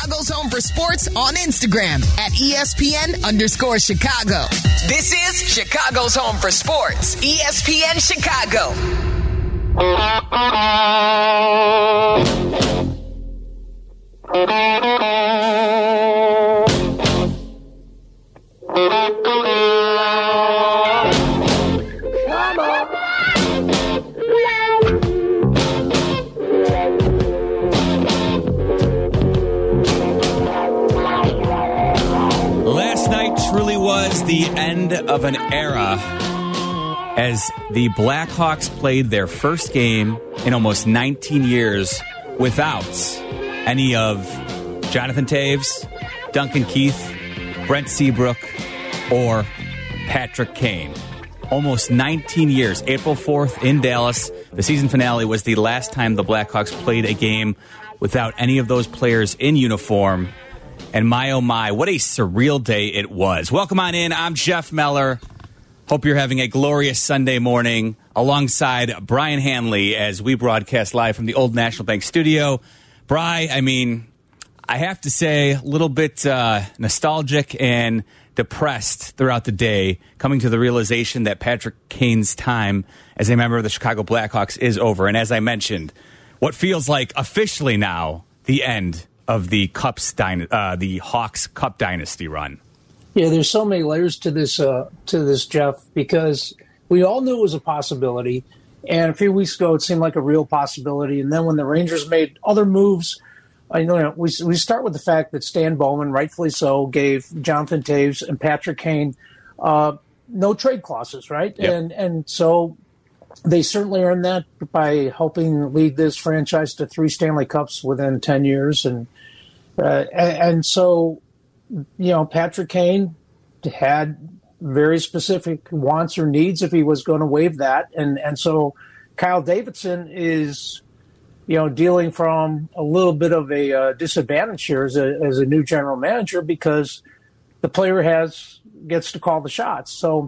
Chicago's Home for Sports on Instagram at ESPN_Chicago. This is Chicago's Home for Sports, ESPN Chicago. Last night truly was the end of an era as the Blackhawks played their first game in almost 19 years without any of Jonathan Toews, Duncan Keith, Brent Seabrook, or Patrick Kane. Almost 19 years. April 4th in Dallas. The season finale was the last time the Blackhawks played a game without any of those players in uniform. And my, oh my, what a surreal day it was. Welcome on in. I'm Jeff Meller. Hope you're having a glorious Sunday morning alongside Brian Hanley as we broadcast live from the Old National Bank studio. Bri, I mean, I have to say, a little bit nostalgic and depressed throughout the day, coming to the realization that Patrick Kane's time as a member of the Chicago Blackhawks is over. And as I mentioned, what feels like officially now the end of the Hawks Cup dynasty run. Yeah, there's so many layers to this, Jeff, because we all knew it was a possibility. And a few weeks ago, it seemed like a real possibility. And then when the Rangers made other moves, we start with the fact that Stan Bowman, rightfully so, gave Jonathan Toews and Patrick Kane no trade clauses, right? Yep. And so they certainly earned that by helping lead this franchise to 3 Stanley Cups within 10 years. And so, Patrick Kane had very specific wants or needs if he was going to waive that. And so Kyle Davidson is, dealing from a little bit of a disadvantage here as a new general manager because the player gets to call the shots. So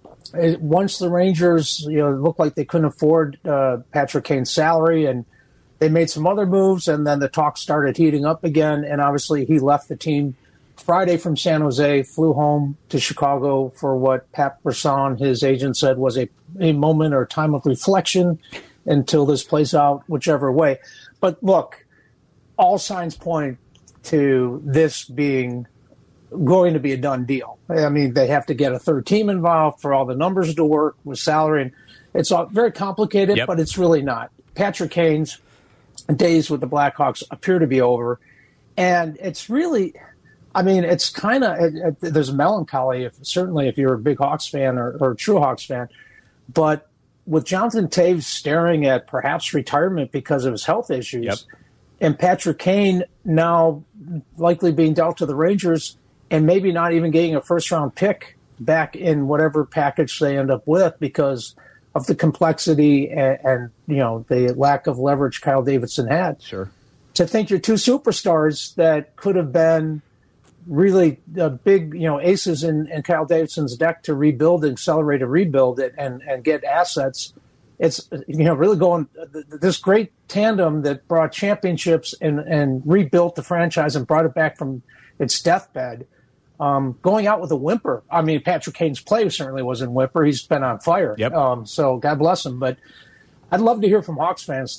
once the Rangers, it looked like they couldn't afford Patrick Kane's salary, and they made some other moves, and then the talk started heating up again. And obviously he left the team Friday from San Jose, flew home to Chicago for what Pat Brisson, his agent, said was a moment or time of reflection until this plays out whichever way. But look, all signs point to this being going to be a done deal. I mean, they have to get a third team involved for all the numbers to work with salary. And it's all very complicated, But it's really not. Patrick Kane's days with the Blackhawks appear to be over. And it's really, it's kind of, there's melancholy, certainly if you're a big Hawks fan or a true Hawks fan. But with Jonathan Toews staring at perhaps retirement because of his health issues, and Patrick Kane now likely being dealt to the Rangers and maybe not even getting a first-round pick back in whatever package they end up with because of the complexity and the lack of leverage Kyle Davidson had. Sure. To think you're 2 superstars that could have been really big, aces in Kyle Davidson's deck to rebuild, accelerate a rebuild it and get assets. It's, really going this great tandem that brought championships and rebuilt the franchise and brought it back from its deathbed. Going out with a whimper. I mean, Patrick Kane's play certainly wasn't whimper. He's been on fire. Yep. So God bless him. But I'd love to hear from Hawks fans,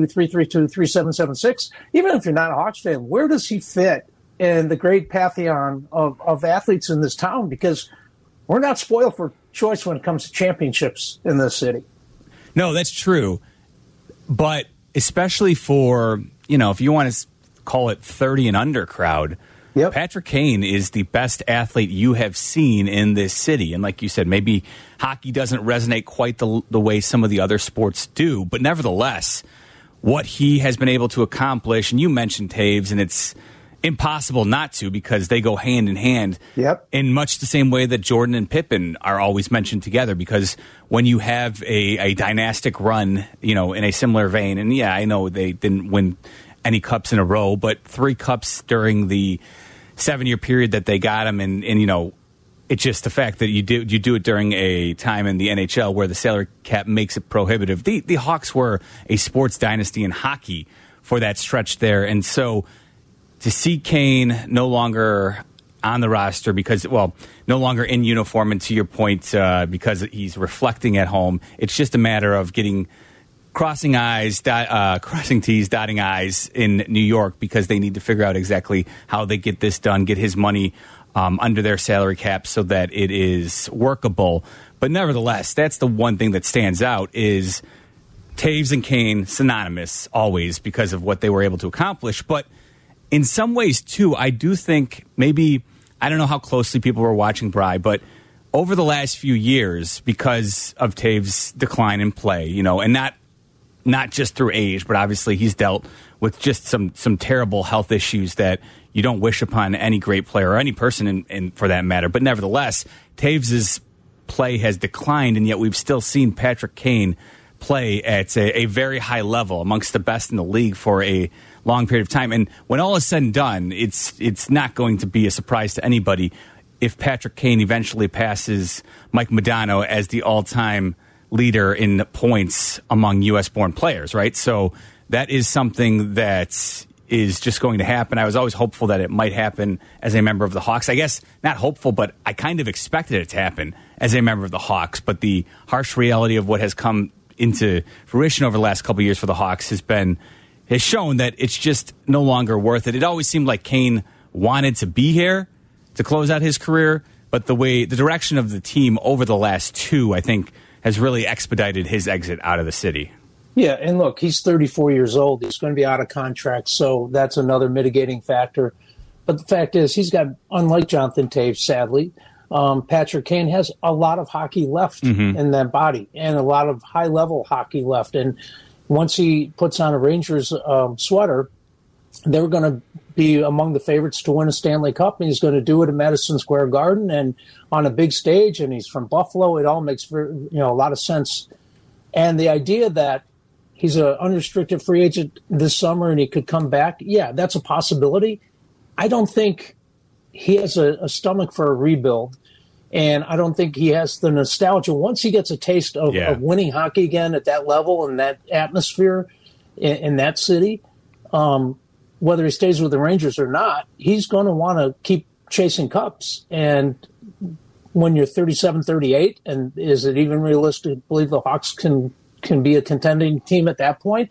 312-332-3776. Even if you're not a Hawks fan, where does he fit in the great pantheon of athletes in this town? Because we're not spoiled for choice when it comes to championships in this city. No, that's true. But especially for, if you want to call it 30 and under crowd, Patrick Kane is the best athlete you have seen in this city. And like you said, maybe hockey doesn't resonate quite the way some of the other sports do. But nevertheless, what he has been able to accomplish, and you mentioned Toews, and it's impossible not to because they go hand in hand in much the same way that Jordan and Pippen are always mentioned together, because when you have a dynastic run, in a similar vein, and I know they didn't win any cups in a row, but 3 cups during the 7-year period that they got him, and it's just the fact that you do it during a time in the NHL where the salary cap makes it prohibitive. The Hawks were a sports dynasty in hockey for that stretch there, and so to see Kane no longer on the roster because, well, no longer in uniform, and to your point, because he's reflecting at home, it's just a matter of crossing T's, dotting I's in New York because they need to figure out exactly how they get this done, get his money under their salary cap so that it is workable. But nevertheless, that's the one thing that stands out is Toews and Kane synonymous always because of what they were able to accomplish. But in some ways, too, I do think maybe, I don't know how closely people were watching Bry, but over the last few years, because of Toews' decline in play, and not just through age, but obviously he's dealt with just some terrible health issues that you don't wish upon any great player or any person in for that matter. But nevertheless, Toews' play has declined, and yet we've still seen Patrick Kane play at a very high level, amongst the best in the league for a long period of time. And when all is said and done, it's not going to be a surprise to anybody if Patrick Kane eventually passes Mike Modano as the all-time leader in points among U.S.-born players, right? So that is something that is just going to happen. I was always hopeful that it might happen as a member of the Hawks. I guess not hopeful, but I kind of expected it to happen as a member of the Hawks. But the harsh reality of what has come into fruition over the last couple of years for the Hawks has shown that it's just no longer worth it. It always seemed like Kane wanted to be here to close out his career, but the direction of the team over the last two, I think, has really expedited his exit out of the city. Yeah, and look, he's 34 years old. He's going to be out of contract, so that's another mitigating factor. But the fact is, he's got, unlike Jonathan Toews, sadly, Patrick Kane has a lot of hockey left in that body and a lot of high-level hockey left. And once he puts on a Rangers sweater, they're going to be among the favorites to win a Stanley Cup, and he's going to do it at Madison Square Garden and on a big stage, and he's from Buffalo. It all makes a lot of sense. And the idea that he's an unrestricted free agent this summer and he could come back, yeah, that's a possibility. I don't think he has a stomach for a rebuild, and I don't think he has the nostalgia. Once he gets a taste of winning hockey again at that level and that atmosphere in that city, whether he stays with the Rangers or not, he's going to want to keep chasing cups. And when you're 37, 38, and is it even realistic to believe the Hawks can be a contending team at that point?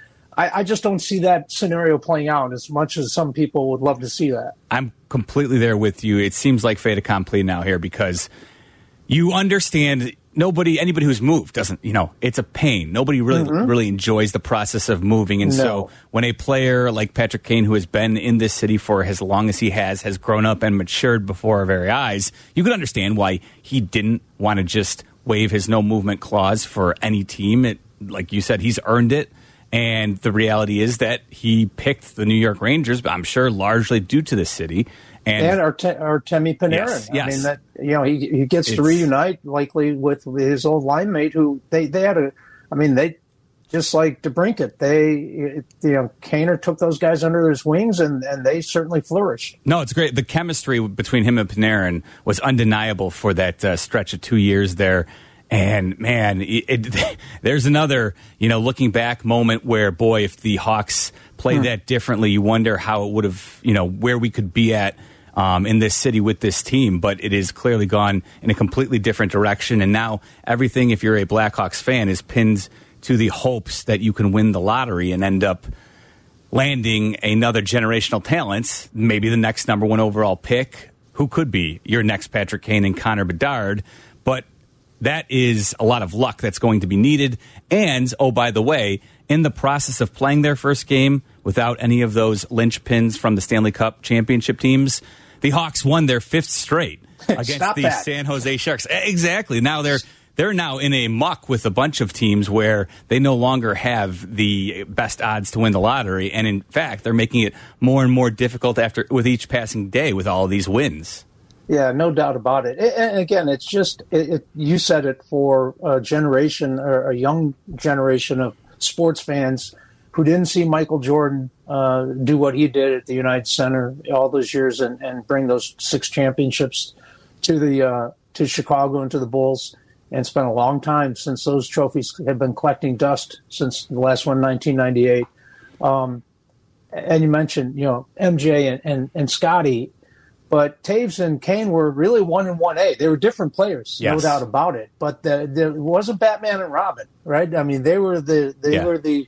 I just don't see that scenario playing out as much as some people would love to see that. I'm completely there with you. It seems like fait accompli now here because you understand anybody who's moved doesn't, it's a pain. Nobody really enjoys the process of moving. And so when a player like Patrick Kane, who has been in this city for as long as he has grown up and matured before our very eyes, you could understand why he didn't want to just waive his no movement clause for any team. Like you said, he's earned it. And the reality is that he picked the New York Rangers, but I'm sure largely due to the city. And Artemi Panarin. Yes. I mean, that he gets to reunite likely with his old line mate who they just like DeBrincat. Kaner took those guys under his wings and they certainly flourished. No, it's great. The chemistry between him and Panarin was undeniable for that stretch of 2 years there. And, man, there's another, looking back moment where, boy, if the Hawks played that differently, you wonder how it would have, where we could be at in this city with this team. But it has clearly gone in a completely different direction. And now everything, if you're a Blackhawks fan, is pinned to the hopes that you can win the lottery and end up landing another generational talent, maybe the next number one overall pick, who could be your next Patrick Kane and Connor Bedard. But that is a lot of luck that's going to be needed. And, oh, by the way, in the process of playing their first game without any of those linchpins from the Stanley Cup championship teams, the Hawks won their fifth straight against the San Jose Sharks. Exactly. Now they're now in a muck with a bunch of teams where they no longer have the best odds to win the lottery. And, in fact, they're making it more and more difficult with each passing day with all of these wins. Yeah, no doubt about it. And again, it's just, you said it, for a generation, or a young generation of sports fans who didn't see Michael Jordan do what he did at the United Center all those years and bring those 6 championships to Chicago and to the Bulls, and spent a long time since those trophies have been collecting dust since the last one, 1998. and you mentioned, MJ and Scotty, but Taves and Kane were really 1 and 1A. They were different players, yes. No doubt about it. But there wasn't Batman and Robin, right? I mean, they were at the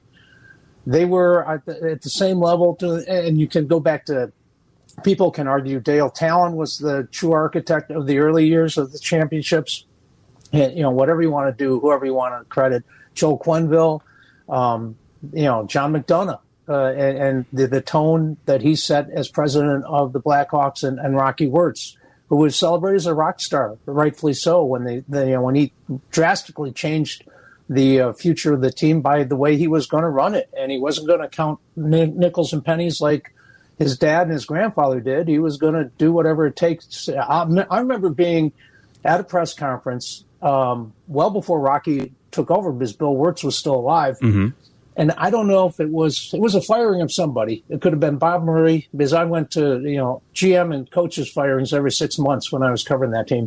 same level. And you can go back to, people can argue Dale Talon was the true architect of the early years of the championships. And, whatever you want to do, whoever you want to credit, Joe Quenneville, John McDonough. And the tone that he set as president of the Blackhawks, and Rocky Wirtz, who was celebrated as a rock star, rightfully so, when when he drastically changed the future of the team by the way he was going to run it, and he wasn't going to count nickels and pennies like his dad and his grandfather did. He was going to do whatever it takes. I remember being at a press conference well before Rocky took over, because Bill Wirtz was still alive. Mm-hmm. And I don't know if it was a firing of somebody. It could have been Bob Murray, because I went to, GM and coaches firings every 6 months when I was covering that team.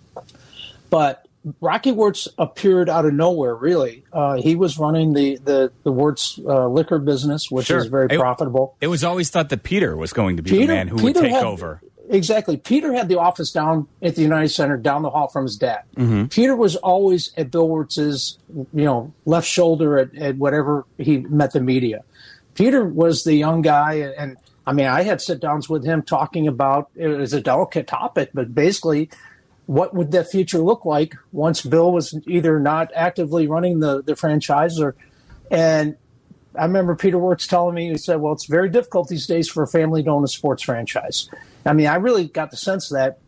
But Rocky Wirtz appeared out of nowhere, really. He was running the Wirtz liquor business, which is very profitable. It was always thought that Peter was going to be the man who would take over. Exactly. Peter had the office down at the United Center, down the hall from his dad. Mm-hmm. Peter was always at Bill Wirtz's, left shoulder at whatever he met the media. Peter was the young guy, and I mean, I had sit-downs with him talking about, it was a delicate topic, but basically, what would that future look like once Bill was either not actively running the franchise, and I remember Peter Wirtz telling me, he said, well, it's very difficult these days for a family to own a sports franchise. I mean, I really got the sense that,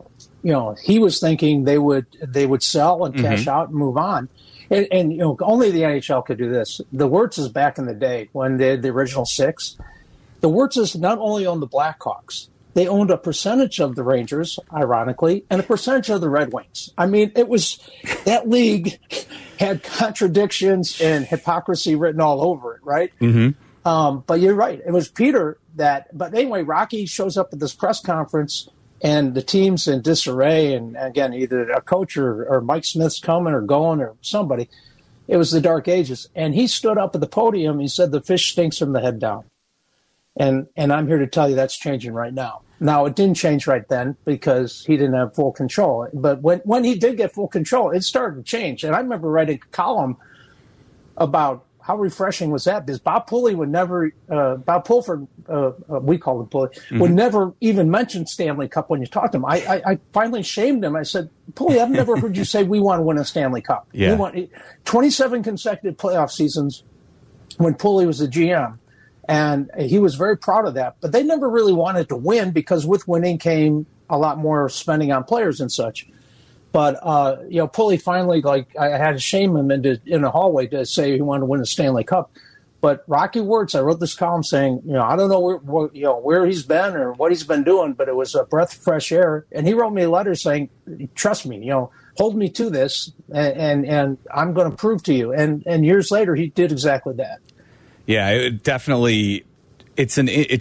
he was thinking they would sell and cash out and move on. And only the NHL could do this. The Wirtzes back in the day, when they had the original 6, the Wirtzes not only owned the Blackhawks, they owned a percentage of the Rangers, ironically, and a percentage of the Red Wings. I mean, it was, that league had contradictions and hypocrisy written all over it, right? Mm-hmm. But you're right. It was Peter but anyway, Rocky shows up at this press conference, and the team's in disarray. And again, either a coach or Mike Smith's coming or going or somebody. It was the dark ages. And he stood up at the podium. He said, the fish stinks from the head down. And I'm here to tell you that's changing right now. Now, it didn't change right then because he didn't have full control. But when he did get full control, it started to change. And I remember writing a column about how refreshing was that, because Bob Pulley would never, Bob Pulford, we call him Pulley, would never even mention Stanley Cup when you talked to him. I finally shamed him. I said, Pulley, I've never heard you say we want to win a Stanley Cup. Yeah. We want 27 consecutive playoff seasons when Pulley was the GM. And he was very proud of that. But they never really wanted to win, because with winning came a lot more spending on players and such. But, Pulley finally, I had to shame him in the hallway to say he wanted to win a Stanley Cup. But Rocky Wirtz, I wrote this column saying, I don't know where he's been or what he's been doing, but it was a breath of fresh air. And he wrote me a letter saying, trust me, hold me to this, and I'm going to prove to you. And years later, he did exactly that. Yeah, it definitely. It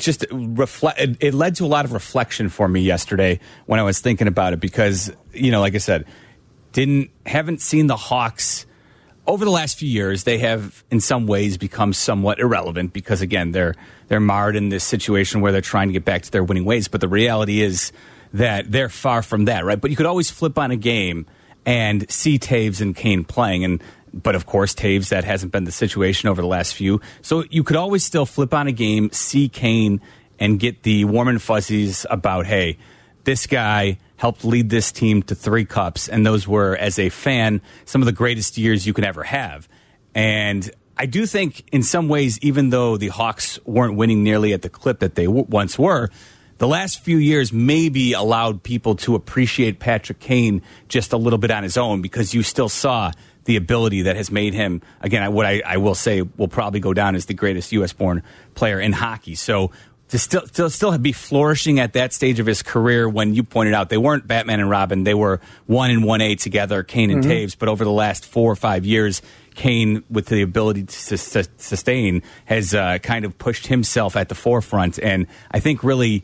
led to a lot of reflection for me yesterday when I was thinking about it, because, like I said, haven't seen the Hawks over the last few years. They have in some ways become somewhat irrelevant because, again, they're marred in this situation where they're trying to get back to their winning ways. But the reality is that they're far from that, right? But you could always flip on a game and see Taves and Kane playing, but of course, Taves, that hasn't been the situation over the last few. So you could always still flip on a game, see Kane, and get the warm and fuzzies about, hey, this guy helped lead this team to 3 cups, and those were, as a fan, some of the greatest years you could ever have. And I do think, in some ways, even though the Hawks weren't winning nearly at the clip that they once were, the last few years maybe allowed people to appreciate Patrick Kane just a little bit on his own, because you still saw the ability that has made him, again, what I will say will probably go down as the greatest U.S.-born player in hockey. So to still be flourishing at that stage of his career, when you pointed out they weren't Batman and Robin, they were 1 and 1A together, Kane and Taves. But over the last 4 or 5 years, Kane, with the ability to sustain, has kind of pushed himself at the forefront. And I think really,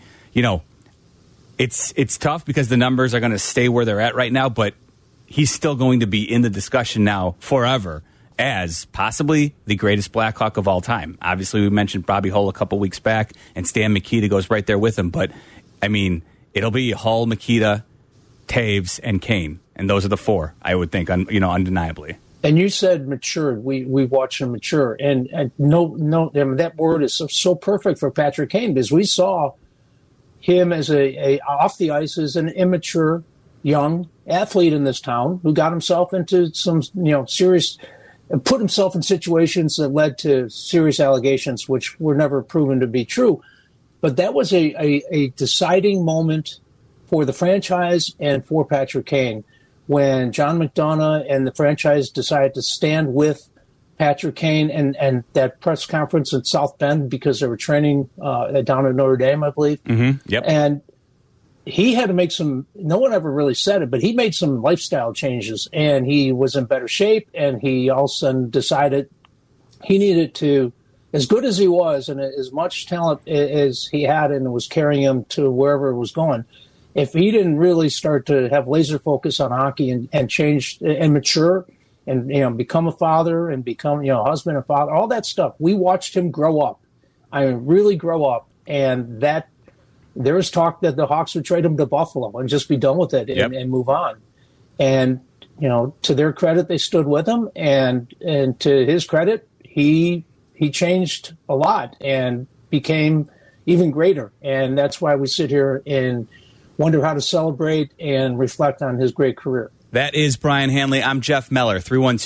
it's tough because the numbers are going to stay where they're at right now, but he's still going to be in the discussion now forever as possibly the greatest Blackhawk of all time. Obviously, we mentioned Bobby Hull a couple weeks back, and Stan Mikita goes right there with him. But, I mean, it'll be Hull, Mikita, Taves, and Kane. And those are the four, I would think, undeniably. And you said matured. We watched him mature. And no, I mean, that word is so perfect for Patrick Kane, because we saw him as a off the ice as an immature young athlete in this town who got himself into some serious, put himself in situations that led to serious allegations which were never proven to be true. But that was a deciding moment for the franchise and for Patrick Kane when John McDonough and the franchise decided to stand with Patrick Kane and that press conference at South Bend, because they were training down at Notre Dame, I believe. Mm-hmm. Yep. And he had to make no one ever really said it, but he made some lifestyle changes, and he was in better shape, and he all of a sudden decided he needed to, as good as he was and as much talent as he had and was carrying him to wherever it was going, if he didn't really start to have laser focus on hockey and change and mature and become a father and become husband and father, all that stuff, we watched him grow up. I mean, really grow up. And that there was talk that the Hawks would trade him to Buffalo and just be done with it and move on. And to their credit, they stood with him, and to his credit, he changed a lot and became even greater. And that's why we sit here and wonder how to celebrate and reflect on his great career. That is Brian Hanley. I'm Jeff Meller,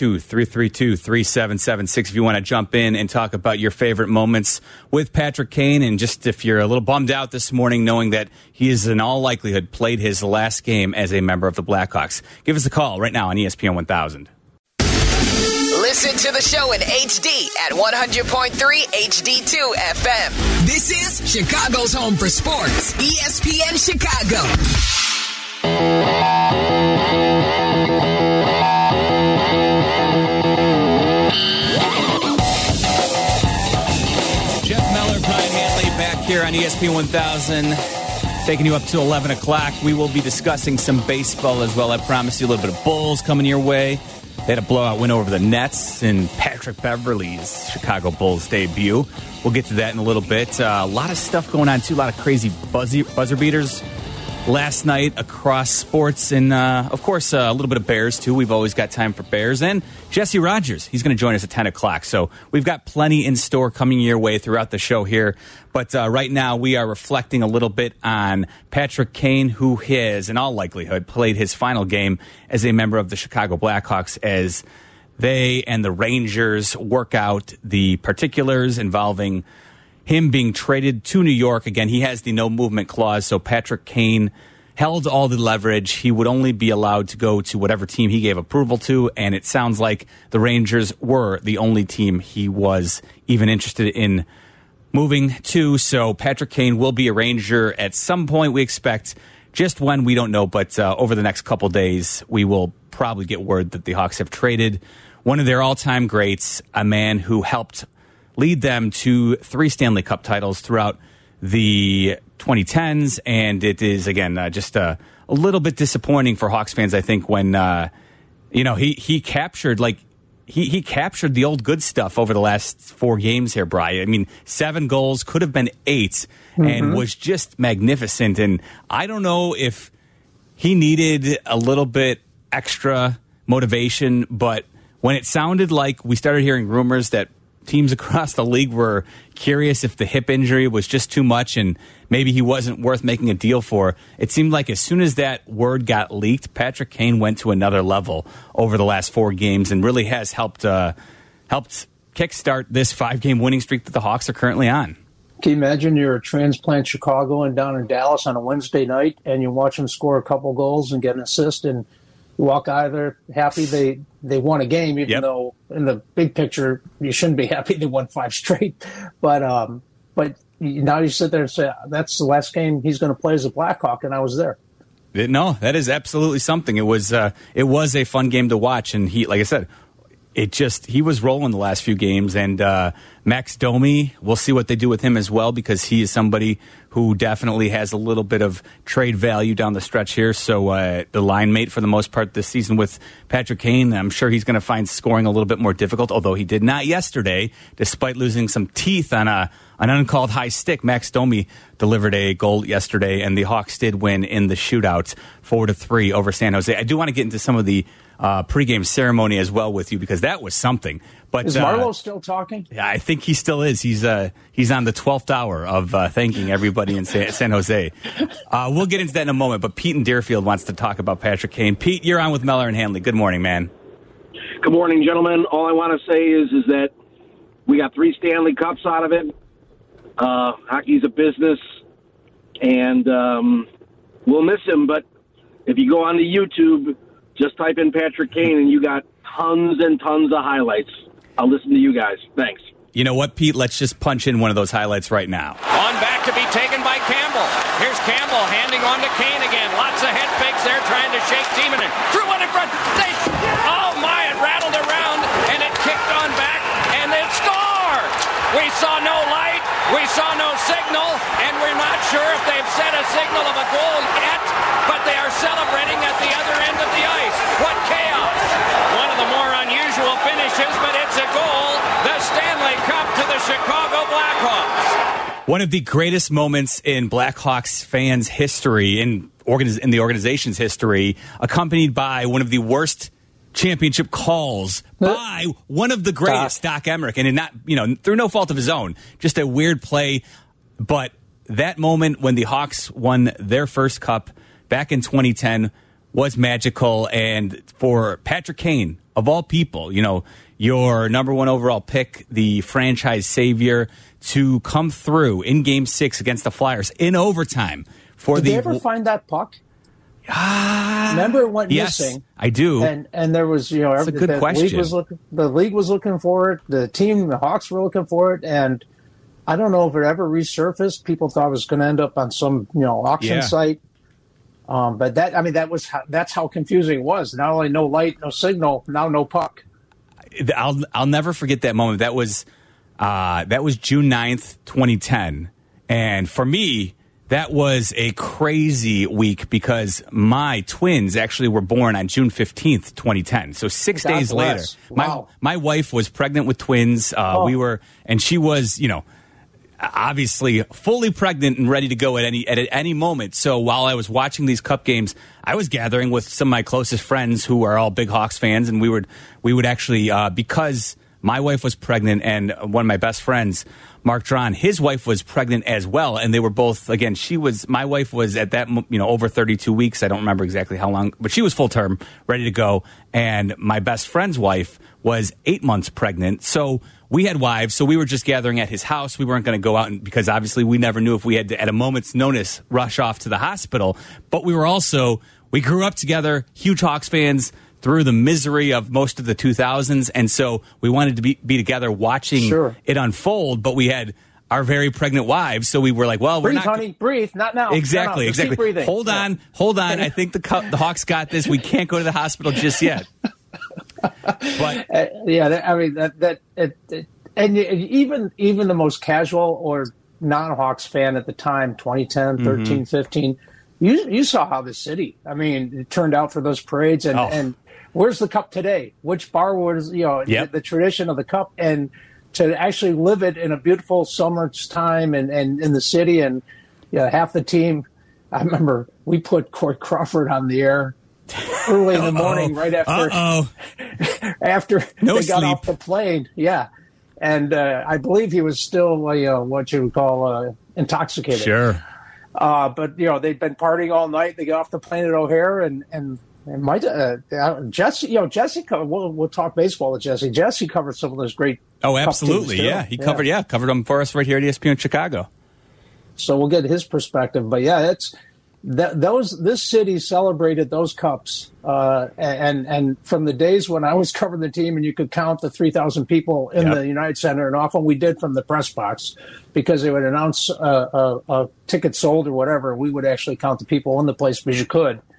312-332-3776. If you want to jump in and talk about your favorite moments with Patrick Kane, and just if you're a little bummed out this morning knowing that he is in all likelihood played his last game as a member of the Blackhawks, give us a call right now on ESPN 1000. Listen to the show in HD at 100.3 HD2 FM. This is Chicago's home for sports, ESPN Chicago. Jeff Meller, Brian Hanley, back here on ESPN 1000, taking you up to 11 o'clock. We will be discussing some baseball as well. I promise you a little bit of Bulls coming your way. They had a blowout win over the Nets in Patrick Beverley's Chicago Bulls debut. We'll get to that in a little bit. A lot of stuff going on, too. A lot of crazy buzzer beaters last night across sports. And, of course, a little bit of Bears, too. We've always got time for Bears. And Jesse Rogers, he's going to join us at 10 o'clock. So we've got plenty in store coming your way throughout the show here. But right now we are reflecting a little bit on Patrick Kane, who has, in all likelihood, played his final game as a member of the Chicago Blackhawks as they and the Rangers work out the particulars involving him being traded to New York. Again, he has the no movement clause, so Patrick Kane held all the leverage. He would only be allowed to go to whatever team he gave approval to, and it sounds like the Rangers were the only team he was even interested in moving to. So Patrick Kane will be a Ranger at some point, we expect. Just when, we don't know, but over the next couple days, we will probably get word that the Hawks have traded one of their all-time greats, a man who helped lead them to 3 Stanley Cup titles throughout the 2010s. And it is, again, just a little bit disappointing for Hawks fans, I think, when, he captured, he captured the old good stuff over the last 4 games here, Brian. I mean, 7 goals, could have been 8, and was just magnificent. And I don't know if he needed a little bit extra motivation, but when it sounded like we started hearing rumors that teams across the league were curious if the hip injury was just too much and maybe he wasn't worth making a deal for, it seemed like as soon as that word got leaked, Patrick Kane went to another level over the last 4 games and really has helped kickstart this 5-game winning streak that the Hawks are currently on. Can you imagine you're a transplant Chicagoan down in Dallas on a Wednesday night and you watch them score a couple goals and get an assist and you walk out of there happy they won a game, even though in the big picture you shouldn't be happy they won 5 straight. But now you sit there and say, that's the last game he's going to play as a Blackhawk, and I was there. No, that is absolutely something. It was a fun game to watch, and he, like I said, he was rolling the last few games, and Max Domi, we'll see what they do with him as well, because he is somebody who definitely has a little bit of trade value down the stretch here. So the line mate for the most part this season with Patrick Kane, I'm sure he's going to find scoring a little bit more difficult, although he did not yesterday, despite losing some teeth on an uncalled high stick. Max Domi delivered a goal yesterday, and the Hawks did win in the shootout 4-3 over San Jose. I do want to get into some of the pregame ceremony as well with you, because that was something. But is Marlo still talking? Yeah, I think he still is. He's on the 12th hour of thanking everybody in San Jose. We'll get into that in a moment, but Pete in Deerfield wants to talk about Patrick Kane. Pete, you're on with Meller and Hanley. Good morning, man. Good morning, gentlemen. All I want to say is that we got 3 Stanley Cups out of it. Hockey's a business, and we'll miss him, but if you go onto YouTube, just type in Patrick Kane, and you got tons and tons of highlights. I'll listen to you guys. Thanks. You know what, Pete? Let's just punch in one of those highlights right now. On back to be taken by Campbell. Here's Campbell handing on to Kane again. Lots of head fakes there, trying to shake Timonen. Threw one in front. Oh, my, it rattled around, and it kicked on back, and it scored. We saw no light. We saw no signal, and we're not sure if they've set a signal of a goal yet, but they are celebrating at the other end of the ice. What chaos. One of the more unusual finishes, but it's a goal. The Stanley Cup to the Chicago Blackhawks. One of the greatest moments in Blackhawks fans' history, in the organization's history, accompanied by one of the worst championship calls by one of the greatest, Doc Emmerich, and not, through no fault of his own, just a weird play. But that moment when the Hawks won their first cup back in 2010 was magical. And for Patrick Kane, of all people, your number 1 overall pick, the franchise savior, to come through in Game 6 against the Flyers in overtime. Did they ever find that puck? Remember it went missing? Yes, I do. And there was, That's a good question. The league was looking for it. The Hawks were looking for it, and I don't know if it ever resurfaced. People thought it was going to end up on some, auction site. But that's how confusing it was. Not only no light, no signal, now no puck. I'll never forget that moment. That was June 9th, 2010, and for me, that was a crazy week because my twins actually were born on June 15th, 2010. So 6 days later, wow. my wife was pregnant with twins. And she was, obviously fully pregnant and ready to go at any moment. So while I was watching these cup games, I was gathering with some of my closest friends who are all big Hawks fans, and we would actually because my wife was pregnant, and one of my best friends, Mark Dron, his wife was pregnant as well, and they were both, again, my wife was at that, over 32 weeks. I don't remember exactly how long, but she was full term, ready to go. And my best friend's wife was 8 months pregnant. So we had wives, so we were just gathering at his house. We weren't going to go out, because obviously we never knew if we had to, at a moment's notice, rush off to the hospital. But we grew up together, huge Hawks fans, through the misery of most of the 2000s, and so we wanted to be together watching it unfold, but we had our very pregnant wives, so we were like, well, breathe, we're not... honey, breathe, not now. Exactly, no, exactly. Keep breathing. Hold on. I think the Hawks got this. We can't go to the hospital just yet. But and even the most casual or non-Hawks fan at the time, 2010, 13, 15, you saw how the city, it turned out for those parades, and where's the cup today? Which bar was, the tradition of the cup, and to actually live it in a beautiful summer's time and in the city, and half the team. I remember we put Corey Crawford on the air early in the morning, right after they got off the plane. Yeah, and I believe he was still what you would call intoxicated. Sure. But they'd been partying all night. They got off the plane at O'Hare, and my Jesse, Jesse. We'll talk baseball with Jesse. Jesse covered some of those great. Oh, absolutely, yeah. He covered them for us right here at ESPN Chicago. So we'll get his perspective, but this city celebrated those cups, and from the days when I was covering the team, and you could count the 3,000 people in the United Center, and often we did from the press box because they would announce a ticket sold or whatever. We would actually count the people in the place because you could.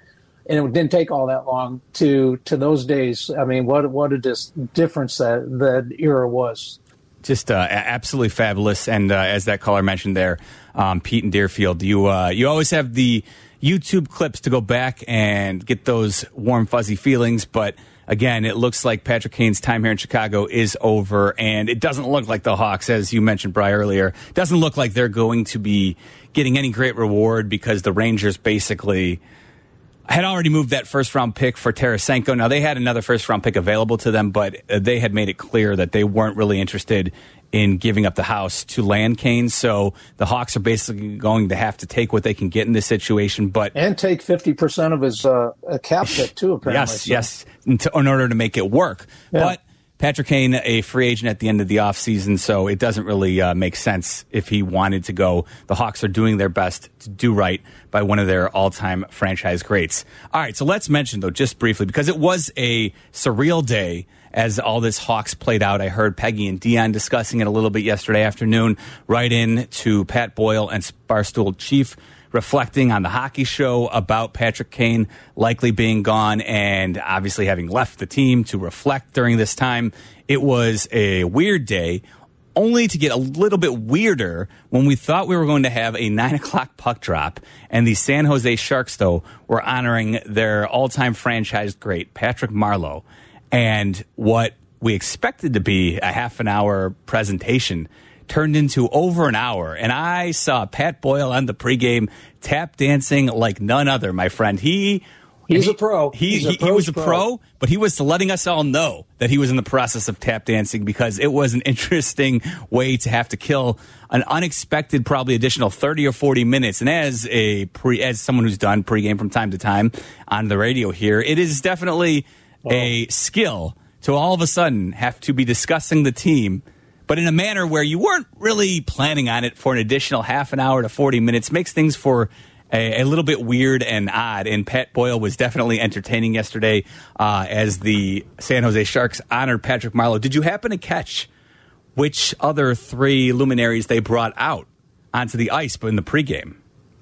and it didn't take all that long to those days. I mean, what a difference that era was. Just absolutely fabulous. And as that caller mentioned there, Pete and Deerfield, you always have the YouTube clips to go back and get those warm, fuzzy feelings. But again, it looks like Patrick Kane's time here in Chicago is over, and it doesn't look like the Hawks, as you mentioned, Bri, earlier, doesn't look like they're going to be getting any great reward because the Rangers basically had already moved that first-round pick for Tarasenko. Now, they had another first-round pick available to them, but they had made it clear that they weren't really interested in giving up the house to land Kane. So the Hawks are basically going to have to take what they can get in this situation. And take 50% of his cap hit, too, apparently. Yes, in order to make it work. Yeah. But Patrick Kane, a free agent at the end of the offseason, so it doesn't really make sense if he wanted to go. The Hawks are doing their best to do right by one of their all-time franchise greats. All right, so let's mention, though, just briefly, because it was a surreal day as all this Hawks played out. I heard Peggy and Dion discussing it a little bit yesterday afternoon, right in to Pat Boyle and Barstool Chief, reflecting on the hockey show about Patrick Kane likely being gone and obviously having left the team to reflect during this time. It was a weird day, only to get a little bit weirder when we thought we were going to have a 9 o'clock puck drop, and the San Jose Sharks, though, were honoring their all-time franchise great, Patrick Marleau. And what we expected to be a half an hour presentation turned into over an hour. And I saw Pat Boyle on the pregame tap dancing like none other, my friend. He's a pro. He was a pro, but he was letting us all know that he was in the process of tap dancing because it was an interesting way to have to kill an unexpected, probably additional 30 or 40 minutes. And as someone who's done pregame from time to time on the radio here, it is definitely a skill to all of a sudden have to be discussing the team, but in a manner where you weren't really planning on it for an additional half an hour to 40 minutes. Makes things for a little bit weird and odd. And Pat Boyle was definitely entertaining yesterday as the San Jose Sharks honored Patrick Marleau. Did you happen to catch which other three luminaries they brought out onto the ice in the pregame?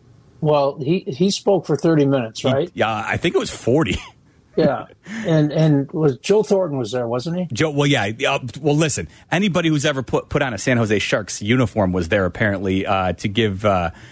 Well, he spoke for 30 minutes, right? Yeah, I think it was 40. Yeah, and was Joe Thornton was there, wasn't he? Joe, well, yeah. Well, listen, anybody who's ever put on a San Jose Sharks uniform was there apparently to give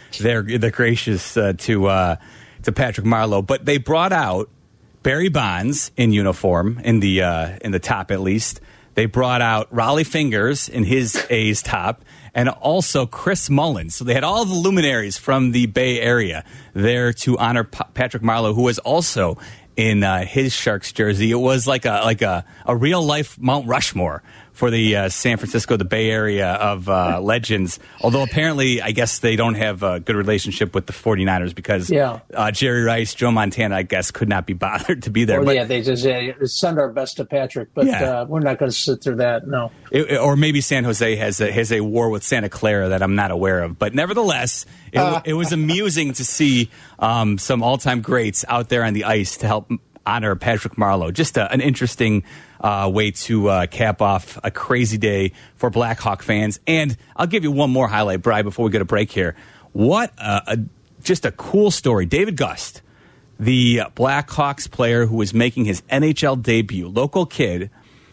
their gracious to Patrick Marleau. But they brought out Barry Bonds in uniform in the top at least. They brought out Raleigh Fingers in his A's top, and also Chris Mullins. So they had all the luminaries from the Bay Area there to honor Patrick Marleau, who was also in his Sharks jersey. It was like a real life Mount Rushmore for the San Francisco, the Bay Area of legends. Although apparently, I guess they don't have a good relationship with the 49ers because Jerry Rice, Joe Montana, I guess, could not be bothered to be there. They just send our best to Patrick, but we're not going to sit through that. No. Or maybe San Jose has a war with Santa Clara that I'm not aware of. But nevertheless, it was amusing to see some all-time greats out there on the ice to help honor Patrick Marleau. Just an interesting way to cap off a crazy day for Blackhawk fans. And I'll give you one more highlight, Bri, before we get a break here. What just a cool story. David Gust, the Blackhawks player who was making his NHL debut, local kid,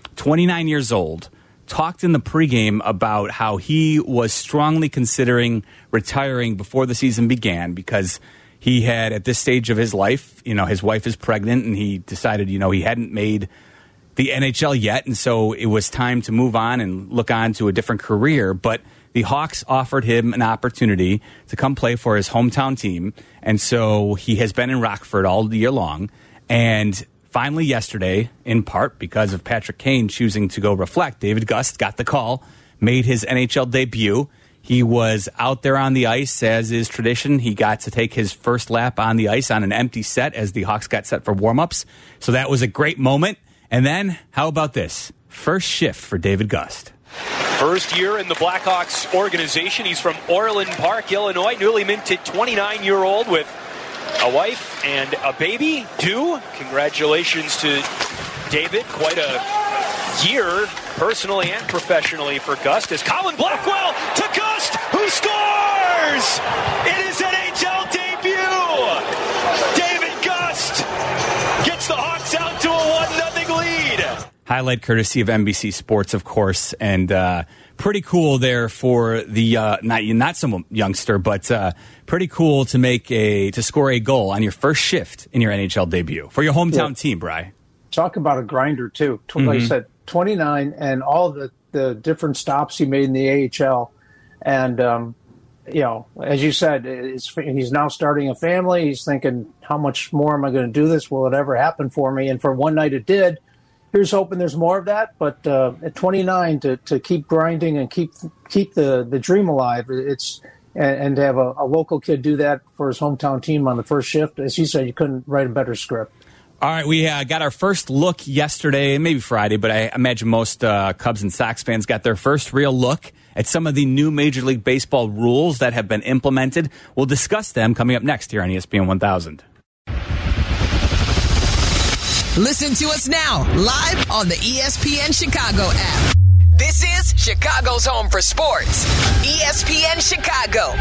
29 years old, talked in the pregame about how he was strongly considering retiring before the season began because he had, at this stage of his life, his wife is pregnant, and he decided, he hadn't made the NHL yet, and so it was time to move on and look on to a different career. But the Hawks offered him an opportunity to come play for his hometown team, and so he has been in Rockford all year long. And finally yesterday, in part because of Patrick Kane choosing to go reflect, David Gust got the call, made his NHL debut. He was out there on the ice, as is tradition. He got to take his first lap on the ice on an empty set as the Hawks got set for warm-ups. So that was a great moment. And then, how about this? First shift for David Gust. First year in the Blackhawks organization. He's from Orland Park, Illinois. Newly minted 29-year-old with a wife and a baby due. Congratulations to David. Quite a year, personally and professionally, for Gust. As Colin Blackwell to Gust, who scores! It is NHL debut! David Gust Highlight courtesy of NBC Sports, of course, and pretty cool there for the not some youngster, but pretty cool to score a goal on your first shift in your NHL debut for your hometown team, Bri. Talk about a grinder too. Like I said, 29 and all the different stops he made in the AHL, and as you said, he's now starting a family. He's thinking, how much more am I going to do this? Will it ever happen for me? And for one night it did. Here's hoping there's more of that. But at 29, to keep grinding and keep the dream alive, and to have a local kid do that for his hometown team on the first shift, as you said, you couldn't write a better script. All right, we got our first look yesterday, maybe Friday, but I imagine most Cubs and Sox fans got their first real look at some of the new Major League Baseball rules that have been implemented. We'll discuss them coming up next here on ESPN 1000. Listen to us now, live on the ESPN Chicago app. This is Chicago's home for sports, ESPN Chicago.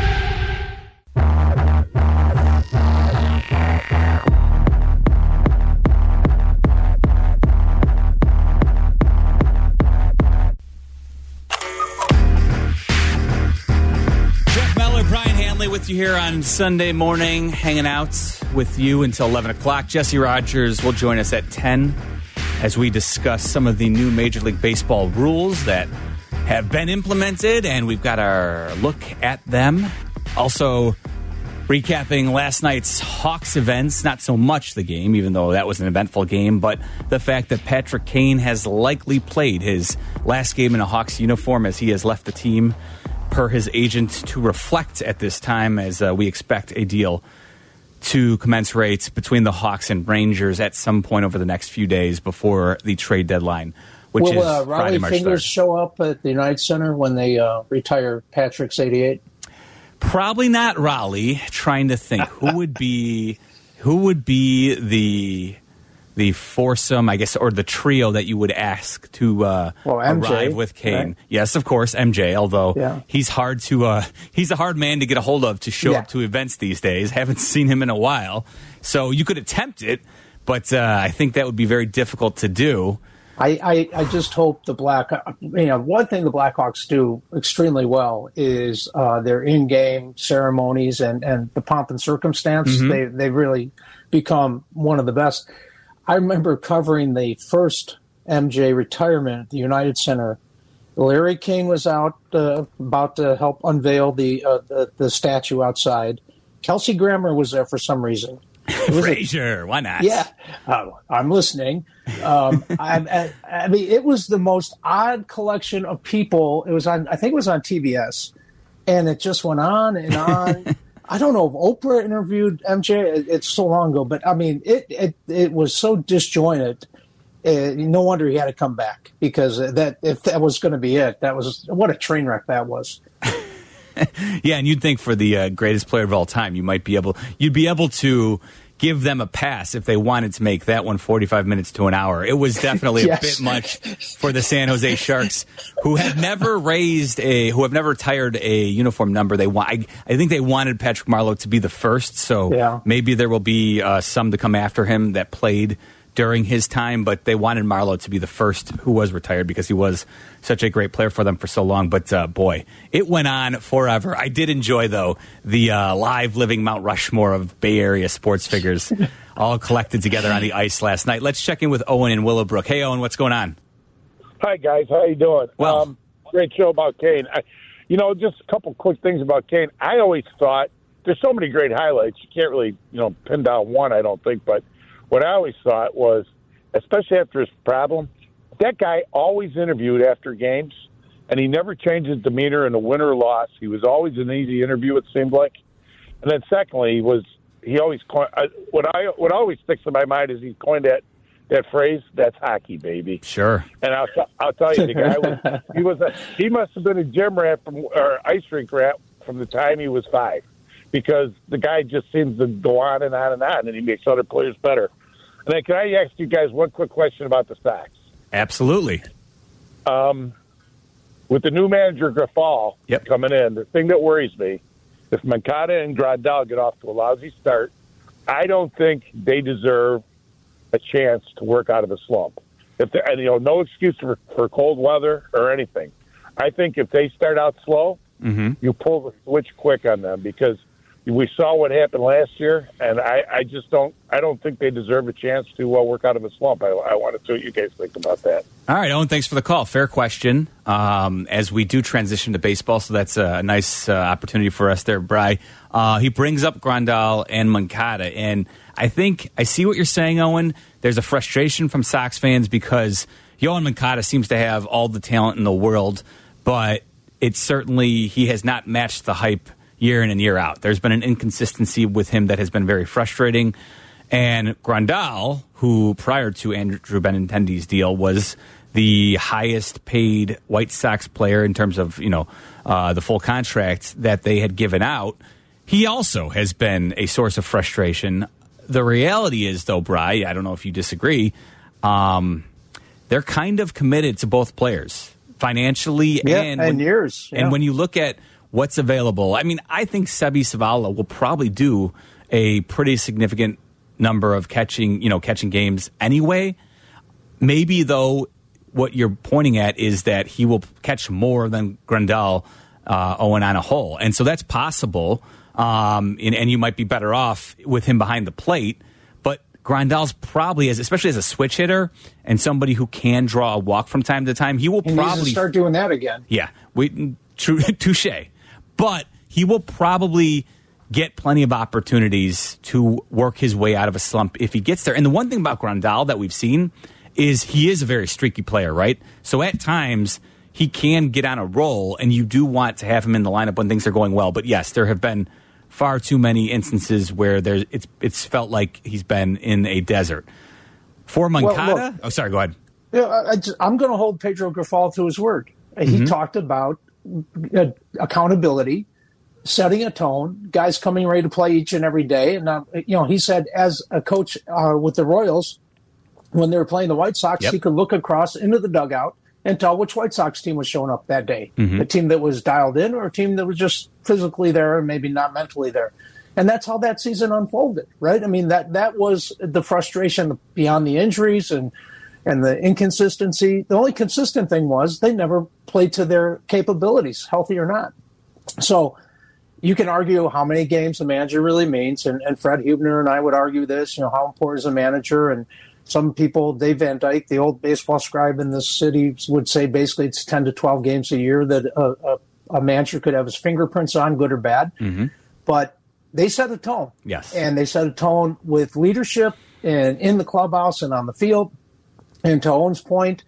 With you here on Sunday morning, hanging out with you until 11 o'clock. Jesse Rogers will join us at 10 as we discuss some of the new Major League Baseball rules that have been implemented, and we've got our look at them. Also, recapping last night's Hawks events, not so much the game, even though that was an eventful game, but the fact that Patrick Kane has likely played his last game in a Hawks uniform as he has left the team per his agent to reflect at this time, as we expect a deal to commensurate between the Hawks and Rangers at some point over the next few days before the trade deadline, which is Friday, Raleigh March Fingers 3rd. show up at the United Center when they retire Patrick's 88? Probably not Raleigh. Trying to think who would be the foursome, I guess, or the trio that you would ask to arrive with Kane. Right? Yes, of course, MJ. Although he's he's a hard man to get a hold of to show up to events these days. Haven't seen him in a while, so you could attempt it, but I think that would be very difficult to do. I just hope the one thing the Blackhawks do extremely well is their in-game ceremonies and the pomp and circumstance. Mm-hmm. They really become one of the best. I remember covering the first MJ retirement at the United Center. Larry King was out about to help unveil the statue outside. Kelsey Grammer was there for some reason. Frazier, why not? Yeah, I'm listening. I mean, it was the most odd collection of people. It was on, I think it was on TBS, and it just went on and on. I don't know if Oprah interviewed MJ. It's so long ago, but I mean, it was so disjointed. No wonder he had to come back, because if that was going to be it, what a train wreck that was. Yeah, and you'd think for the greatest player of all time, you'd be able to give them a pass if they wanted to make that one 45 minutes to an hour. It was definitely a bit much for the San Jose Sharks, who have never retired a uniform number. I think they wanted Patrick Marleau to be the first, so maybe there will be some to come after him that played during his time, but they wanted Marleau to be the first who was retired because he was such a great player for them for so long. But boy, it went on forever. I did enjoy, though, the live living Mount Rushmore of Bay Area sports figures all collected together on the ice last night. Let's check in with Owen in Willowbrook. Hey, Owen, what's going on? Hi, guys. How you doing? Well, great show about Kane. Just a couple quick things about Kane. I always thought there's so many great highlights. You can't really, pin down one, I don't think, but what I always thought was, especially after his problem, that guy always interviewed after games, and he never changed his demeanor in a win or loss. He was always an easy interview, it seemed like. And then secondly, what always sticks in my mind is he coined that phrase, "That's hockey, baby." Sure. And I'll tell you, the guy he must have been a gym rat or ice rink rat from the time he was 5, because the guy just seems to go on and on and on, and he makes other players better. And then can I ask you guys one quick question about the Sox? Absolutely. With the new manager, Grafal, coming in, the thing that worries me, if Moncada and Grandal get off to a lousy start, I don't think they deserve a chance to work out of the slump. No excuse for cold weather or anything. I think if they start out slow, you pull the switch quick on them, because we saw what happened last year, and I don't think they deserve a chance to work out of a slump. I want to see what you guys think about that. All right, Owen, thanks for the call. Fair question. As we do transition to baseball, so that's a nice opportunity for us there, Bri. He brings up Grandal and Moncada, and I think I see what you're saying, Owen. There's a frustration from Sox fans because Yohan Moncada seems to have all the talent in the world, but it's certainly he has not matched the hype year in and year out. There's been an inconsistency with him that has been very frustrating. And Grandal, who prior to Andrew Benintendi's deal was the highest paid White Sox player in terms of the full contract that they had given out, he also has been a source of frustration. The reality is, though, Bri, I don't know if you disagree, they're kind of committed to both players financially and years. Yeah. And when you look at what's available, I mean, I think Sebi Zavala will probably do a pretty significant number of catching games anyway. Maybe, though, what you're pointing at is that he will catch more than Grandal, Owen, on a whole. And so that's possible, and you might be better off with him behind the plate. But Grandal's probably, especially as a switch hitter and somebody who can draw a walk from time to time, he needs to start doing that again. Yeah, touche. But he will probably get plenty of opportunities to work his way out of a slump if he gets there. And the one thing about Grandal that we've seen is he is a very streaky player, right? So at times he can get on a roll, and you do want to have him in the lineup when things are going well. But yes, there have been far too many instances where it's felt like he's been in a desert. For Moncada, sorry, go ahead. Yeah, I'm going to hold Pedro Grifol to his word. He talked about accountability, setting a tone, guys coming ready to play each and every day. And he said, as a coach with the Royals, when they were playing the White Sox, he could look across into the dugout and tell which White Sox team was showing up that day. A team that was dialed in or a team that was just physically there and maybe not mentally there. And that's how that season unfolded, right? I mean, that was the frustration beyond the injuries and the inconsistency. The only consistent thing was they never played to their capabilities, healthy or not. So you can argue how many games the manager really means, and Fred Hubner and I would argue this, how important is a manager, and some people, Dave Van Dyke, the old baseball scribe in this city, would say basically it's 10 to 12 games a year that a manager could have his fingerprints on, good or bad. But they set a tone. Yes. And they set a tone with leadership and in the clubhouse and on the field. And to Owen's point,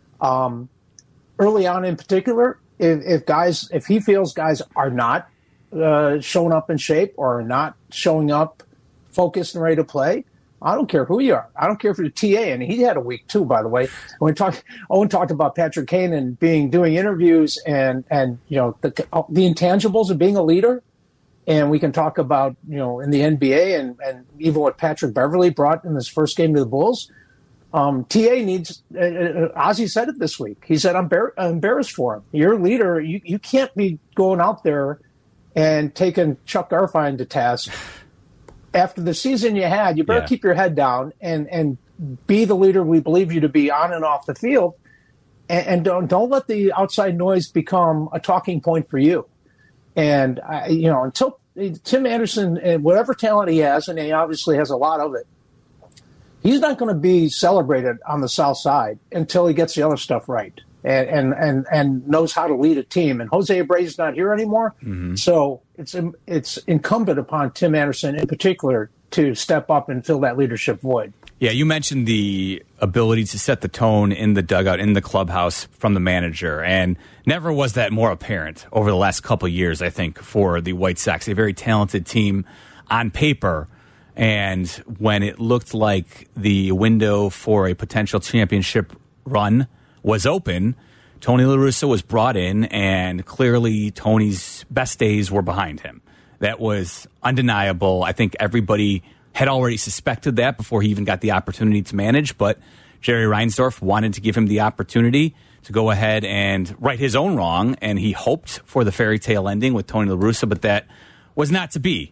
early on in particular, if he feels guys are not showing up in shape or are not showing up focused and ready to play, I don't care who you are. I don't care if you're TA, and he had a week too, by the way. Owen talked about Patrick Kane and doing interviews and the intangibles of being a leader. And we can talk about in the NBA and even what Patrick Beverley brought in his first game to the Bulls. TA needs. Ozzie said it this week. He said, "I'm embarrassed for him. You're a leader. You can't be going out there and taking Chuck Garfien to task." After the season you had, you better keep your head down and be the leader we believe you to be on and off the field, and don't let the outside noise become a talking point for you. And until Tim Anderson, whatever talent he has, and he obviously has a lot of it, he's not going to be celebrated on the South Side until he gets the other stuff right and knows how to lead a team. And Jose Abreu's not here anymore, so it's incumbent upon Tim Anderson in particular to step up and fill that leadership void. Yeah, you mentioned the ability to set the tone in the dugout, in the clubhouse from the manager, and never was that more apparent over the last couple of years, I think, for the White Sox, a very talented team on paper. And when it looked like the window for a potential championship run was open, Tony La Russa was brought in, and clearly Tony's best days were behind him. That was undeniable. I think everybody had already suspected that before he even got the opportunity to manage, but Jerry Reinsdorf wanted to give him the opportunity to go ahead and right his own wrong, and he hoped for the fairy tale ending with Tony La Russa, but that was not to be.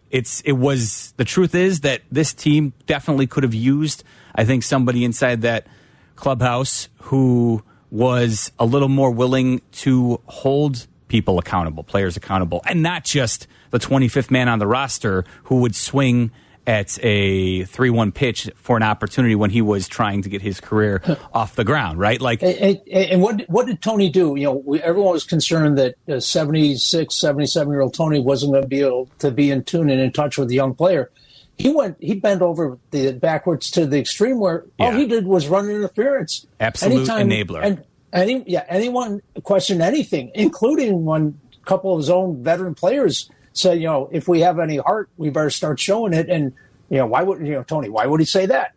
The truth is that this team definitely could have used, I think, somebody inside that clubhouse who was a little more willing to hold people accountable, players accountable, and not just the 25th man on the roster who would swing at a 3-1 pitch for an opportunity when he was trying to get his career off the ground, right? Like, and what did Tony do? Everyone was concerned that 76, 77-year-old Tony wasn't going to be able to be in tune and in touch with the young player. He bent over backwards to the extreme where all he did was run interference. Absolute enabler. Anyone questioned anything, including when a couple of his own veteran players said, if we have any heart, we better start showing it. And, why would, Tony, why would he say that?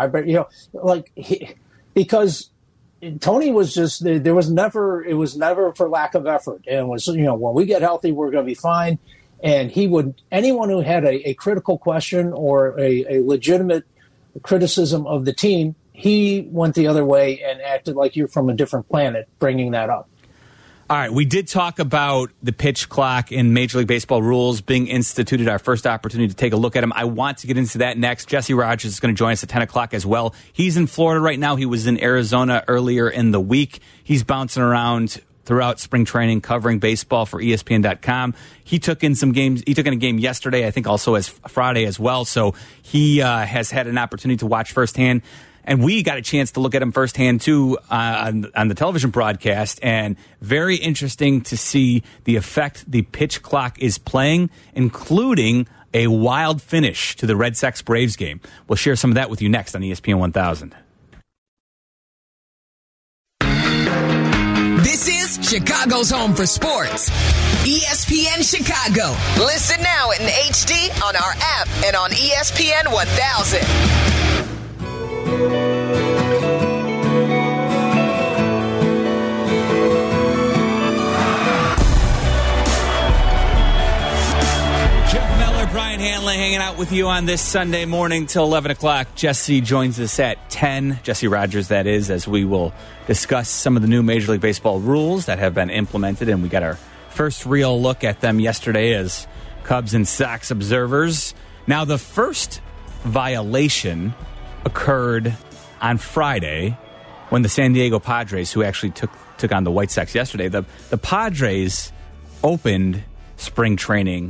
Because Tony was just, it was never for lack of effort. And it was, when we get healthy, we're going to be fine. And anyone who had a critical question or a legitimate criticism of the team, he went the other way and acted like you're from a different planet bringing that up. All right, we did talk about the pitch clock in Major League Baseball rules being instituted, our first opportunity to take a look at them. I want to get into that next. Jesse Rogers is going to join us at 10 o'clock as well. He's in Florida right now. He was in Arizona earlier in the week. He's bouncing around throughout spring training, covering baseball for ESPN.com. He took in some games. He took in a game yesterday, I think also as Friday as well. So he has had an opportunity to watch firsthand. And we got a chance to look at him firsthand, too, on the television broadcast. And very interesting to see the effect the pitch clock is playing, including a wild finish to the Red Sox-Braves game. We'll share some of that with you next on ESPN 1000. This is Chicago's home for sports. ESPN Chicago. Listen now in HD on our app and on ESPN 1000. Jeff Miller, Brian Hanley hanging out with you on this Sunday morning till 11 o'clock. Jesse joins us at 10. Jesse Rogers, that is, as we will discuss some of the new Major League Baseball rules that have been implemented, and we got our first real look at them yesterday as Cubs and Sox observers. Now, the first violation occurred on Friday when the San Diego Padres, who actually took on the White Sox yesterday, the Padres opened spring training,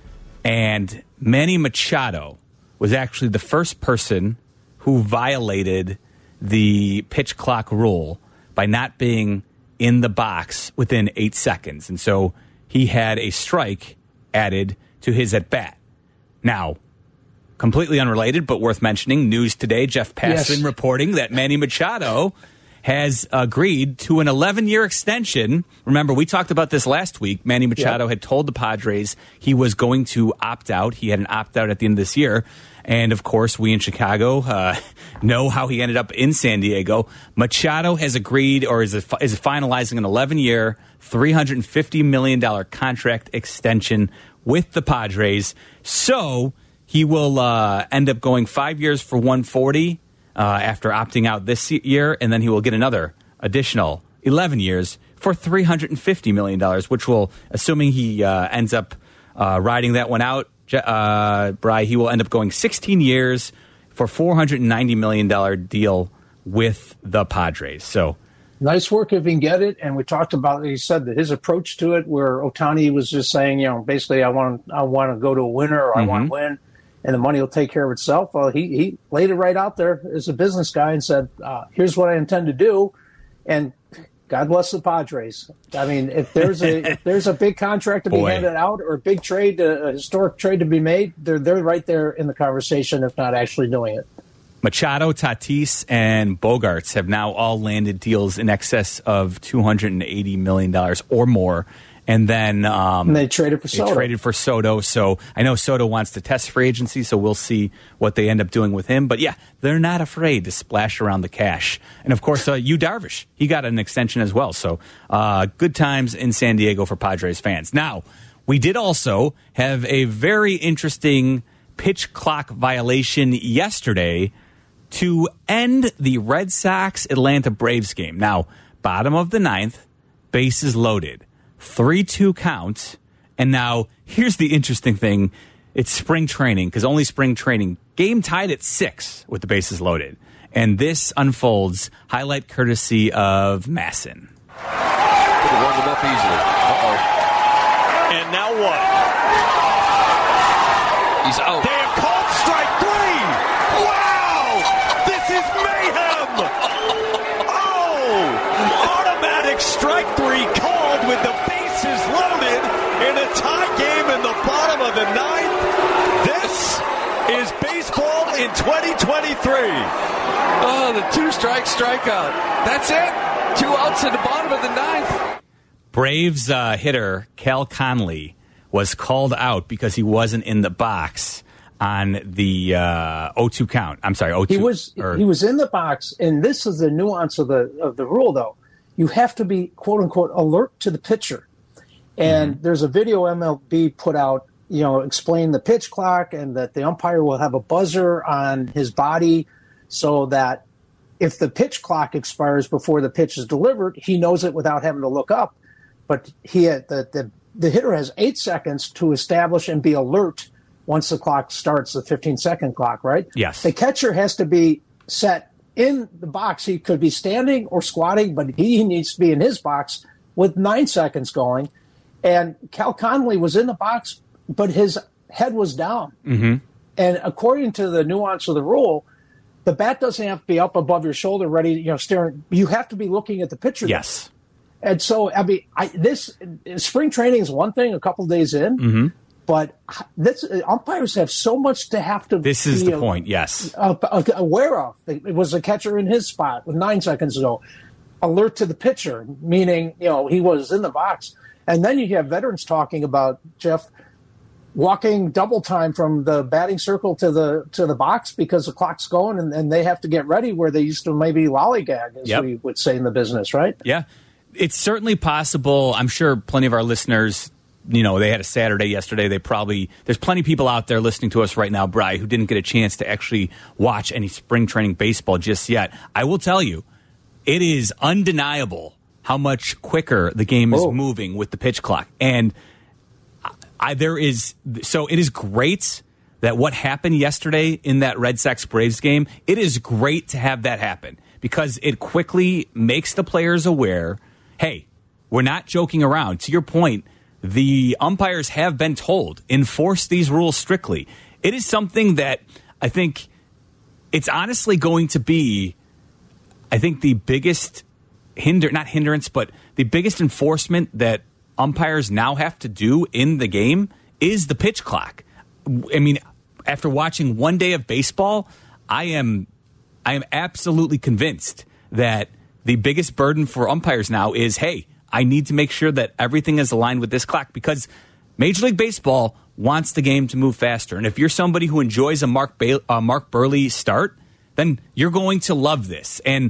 and Manny Machado was actually the first person who violated the pitch clock rule by not being in the box within 8 seconds. And so he had a strike added to his at-bat. Now, completely unrelated, but worth mentioning, news today, Jeff Passan reporting that Manny Machado has agreed to an 11-year extension. Remember, we talked about this last week. Manny Machado had told the Padres he was going to opt out. He had an opt-out at the end of this year. And, of course, we in Chicago know how he ended up in San Diego. Machado has agreed or is finalizing an 11-year, $350 million contract extension with the Padres. So he will end up going 5 years for $140 after opting out this year, and then he will get another additional 11 years for $350 million, which will, assuming he ends up riding that one out, Bri, he will end up going 16 years for $490 million deal with the Padres. So nice work if he can get it. And we talked about, he said that his approach to it, where Ohtani was just saying, basically, I want to go to a winner, or I want to win, and the money will take care of itself. Well, he laid it right out there as a business guy and said, here's what I intend to do. And God bless the Padres. I mean, if there's a big contract to be handed out or a big trade, a historic trade to be made, they're right there in the conversation, if not actually doing it. Machado, Tatis, and Bogarts have now all landed deals in excess of $280 million or more. And then and they traded for Soto. So I know Soto wants to test free agency, so we'll see what they end up doing with him. But, yeah, they're not afraid to splash around the cash. And, of course, Yu Darvish, he got an extension as well. So good times in San Diego for Padres fans. Now, we did also have a very interesting pitch clock violation yesterday to end the Red Sox-Atlanta Braves game. Now, bottom of the ninth, bases loaded. 3-2 count. And now, here's the interesting thing. It's spring training, because only spring training. Game tied at 6 with the bases loaded. And this unfolds, highlight courtesy of Masson. Could have warmed them up easily. And now what? He's out. They have called strike 3. Wow! This is mayhem! Oh! Automatic strike 3 called with the bases loaded in a tie game in the bottom of the ninth. This is baseball in 2023. Oh, the 2-strike strikeout. That's it. 2 outs in the bottom of the ninth. Braves hitter Cal Conley was called out because he wasn't in the box on the 0-2 count. I'm sorry, 0-2. He was in the box, and this is the nuance of the rule, though. You have to be, quote unquote, alert to the pitcher. And there's a video MLB put out, explain the pitch clock and that the umpire will have a buzzer on his body so that if the pitch clock expires before the pitch is delivered, he knows it without having to look up. But the hitter has 8 seconds to establish and be alert once the clock starts, the 15-second clock, right? Yes. The catcher has to be set in the box. He could be standing or squatting, but he needs to be in his box with 9 seconds going. And Cal Conley was in the box, but his head was down. Mm-hmm. And according to the nuance of the rule, the bat doesn't have to be up above your shoulder, ready, staring. You have to be looking at the pitcher. Yes. And so, this spring training is one thing, a couple days in, but umpires have so much to have to. This is the point. Yes. Aware of. It was a catcher in his spot with 9 seconds ago. Alert to the pitcher, meaning he was in the box. And then you have veterans talking about, Jeff, walking double time from the batting circle to the box because the clock's going and they have to get ready where they used to maybe lollygag, as we would say in the business, right? Yeah. It's certainly possible. I'm sure plenty of our listeners, they had a Saturday yesterday. There's plenty of people out there listening to us right now, Bri, who didn't get a chance to actually watch any spring training baseball just yet. I will tell you, it is undeniable how much quicker the game is moving with the pitch clock. And it is great that what happened yesterday in that Red Sox Braves game, it is great to have that happen because it quickly makes the players aware, hey, we're not joking around. To your point, the umpires have been told, enforce these rules strictly. It is something that I think it's honestly going to be, the biggest but the biggest enforcement that umpires now have to do in the game is the pitch clock. I mean, after watching one day of baseball, I am absolutely convinced that the biggest burden for umpires now is, hey, I need to make sure that everything is aligned with this clock because Major League Baseball wants the game to move faster. And if you're somebody who enjoys a Mark Burley start, then you're going to love this. And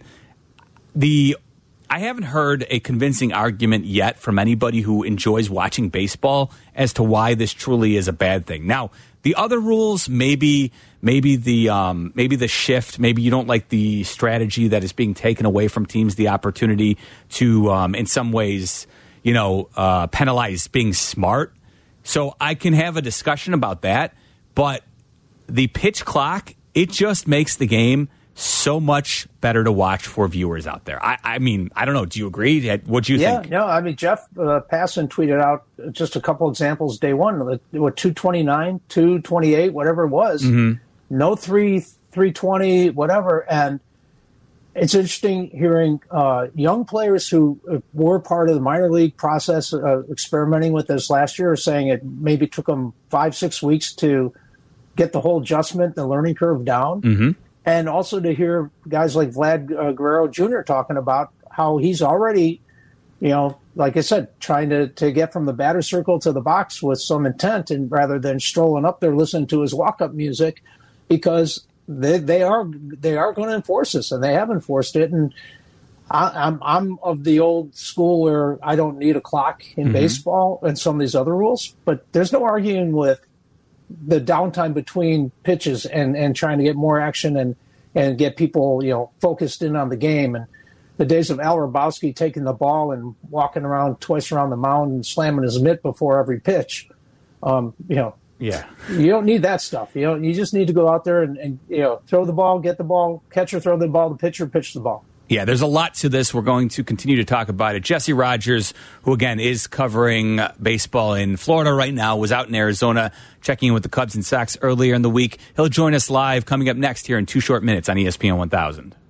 I haven't heard a convincing argument yet from anybody who enjoys watching baseball as to why this truly is a bad thing. Now, the other rules, maybe the shift, maybe you don't like the strategy that is being taken away from teams, the opportunity to, in some ways, penalize being smart. So I can have a discussion about that, but the pitch clock, it just makes the game so much better to watch for viewers out there. I mean, I don't know. Do you agree? What do you think? Yeah, no, I mean, Jeff Passan tweeted out just a couple examples day one, 229, 228, whatever it was. No 320, whatever. And it's interesting hearing young players who were part of the minor league process experimenting with this last year saying it maybe took them 5-6 weeks to get the whole adjustment, the learning curve down. And also to hear guys like Vlad Guerrero Jr. talking about how he's already, like I said, trying to get from the batter circle to the box with some intent, and rather than strolling up there listening to his walk-up music, because they are going to enforce this, and they have enforced it. And I'm of the old school where I don't need a clock in baseball and some of these other rules, but there's no arguing with the downtime between pitches and trying to get more action and get people, focused in on the game. And the days of Al Hrabowski taking the ball and walking around twice around the mound and slamming his mitt before every pitch, Yeah. You don't need that stuff. You just need to go out there and throw the ball, get the ball, catcher, throw the ball, the pitcher, pitch the ball. Yeah, there's a lot to this. We're going to continue to talk about it. Jesse Rogers, who again is covering baseball in Florida right now, was out in Arizona checking in with the Cubs and Sox earlier in the week. He'll join us live coming up next here in 2 short minutes on ESPN 1000.